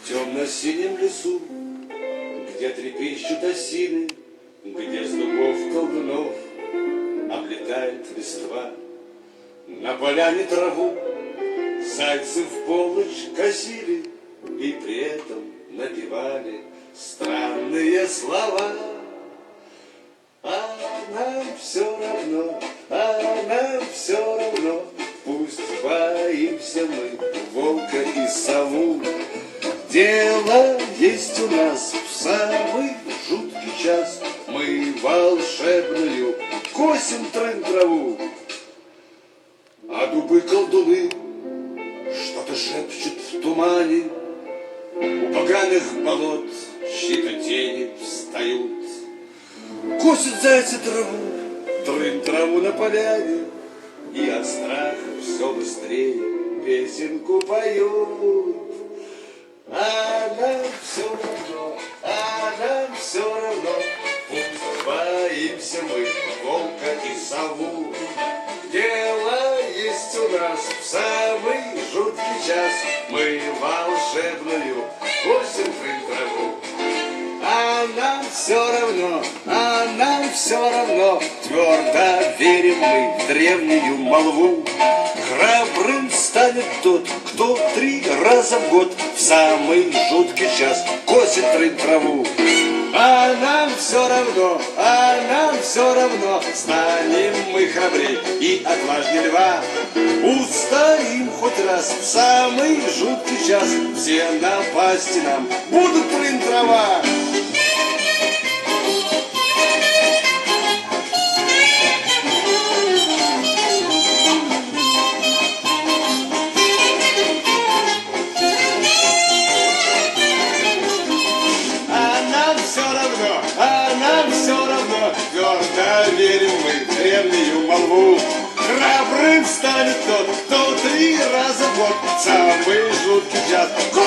В темно-синем лесу, где трепещут осины, где с дубов колдунов облетает листва, на поляне траву зайцы в полночь косили и при этом напевали странные слова. А нам все равно, а нам все равно, пусть боимся мы волка и сову. Дело есть у нас в самый жуткий час, мы волшебную косим трын-траву. А дубы-колдуны что-то шепчут в тумане, у поганых болот чьи-то тени встают. Косят зайцы траву, трын-траву на поляне, и от страха все быстрее песенку поют. А нам все равно, а нам все равно, пусть боимся мы волка и сову. Дело есть у нас в самый жуткий час, мы волшебную косим трын-траву. А нам все равно, а нам все равно, твердо верим мы в древнюю молву. Храбрым станет тот, кто 3 раза в год в самый жуткий час косит трын-траву. А нам все равно, а нам все равно, станем мы храбрей и отважней льва. Устоим хоть раз в самый жуткий час, все напасти нам будут трын-трава. Твердо верим мы в древнюю молву. Храбрым станет тот, кто 3 раза в год в самый жуткий час